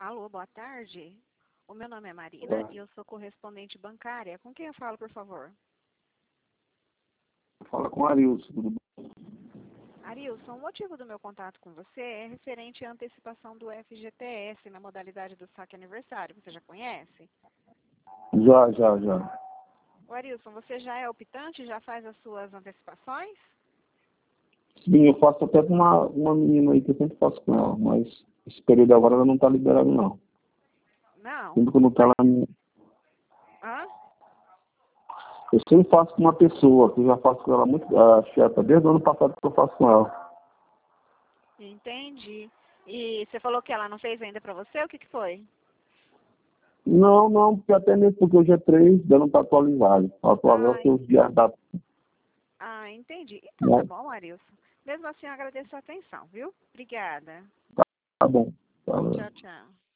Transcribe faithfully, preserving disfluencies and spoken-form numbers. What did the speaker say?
Alô, boa tarde. O meu nome é Marina e eu sou correspondente bancária. Com quem eu falo, por favor? Fala com o Arilson, tudo bom? Arilson, o motivo do meu contato com você é referente à antecipação do F G T S na modalidade do saque aniversário. Você já conhece? Já, já, já. O Arilson, você já é optante? Já faz as suas antecipações? Sim, eu faço até com uma, uma menina aí que eu sempre faço com ela, mas esse período agora ela não tá liberada, não. Não. Sempre quando tá ela me... Hã? Eu sempre faço com uma pessoa, que eu já faço com ela muito, a chefa, desde o ano passado que eu faço com ela. Entendi. E você falou que ela não fez ainda pra você? O que que foi? Não, não, porque até mesmo porque o G três ainda não tá atualizado. Atualizado Ah, tem os dias da... ah, entendi. Então tá Né? bom, Arilson. Mesmo assim, eu agradeço a atenção, viu? Obrigada. Tá bom. Tá. Tchau, tchau.